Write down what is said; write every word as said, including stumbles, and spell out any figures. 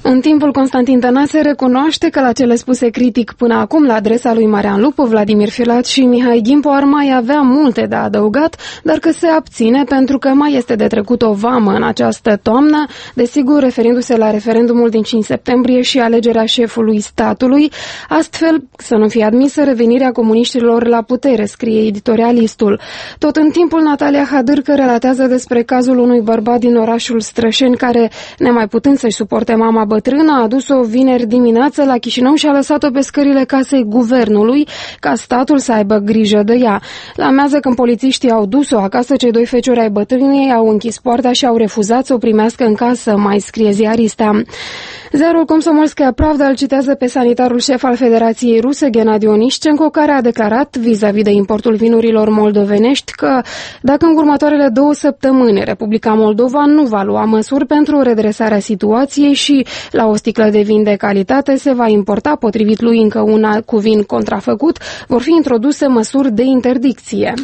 În timpul, Constantin Tănase recunoaște că la cele spuse critic până acum la adresa lui Marian Lupu, Vladimir Filat și Mihai Ghimpo ar mai avea multe de adăugat, dar că se abține pentru că mai este de trecut o vamă în această toamnă, desigur referindu-se la referendumul din cinci septembrie și alegerea șefului statului, astfel să nu fie admisă revenirea comuniștilor la putere, scrie editorialistul. Tot în timpul, Natalia Hadârcă relatează despre cazul unui bărbat din orașul Strășeni care, nemai putând să-și suporte mama bătrână, a adus-o vineri dimineață la Chișinău și a lăsat-o pe scările casei guvernului ca statul să aibă grijă de ea. La amiază, când polițiștii au dus-o acasă, cei doi feciori ai bătrânei au închis poarta și au refuzat să o primească în casă, mai scrie ziarista. Ziarul Komsomolskaya Pravda îl citează pe sanitarul șef al Federației Ruse, Gennady Onișcenko, care a declarat vis-a-vis de importul vinurilor moldovenești că dacă în următoarele două săptămâni Republica Moldova nu va lua măsuri pentru redresarea situației și la o sticlă de vin de calitate se va importa, potrivit lui, încă una cu vin contrafăcut, vor fi introduse măsuri de interdicție.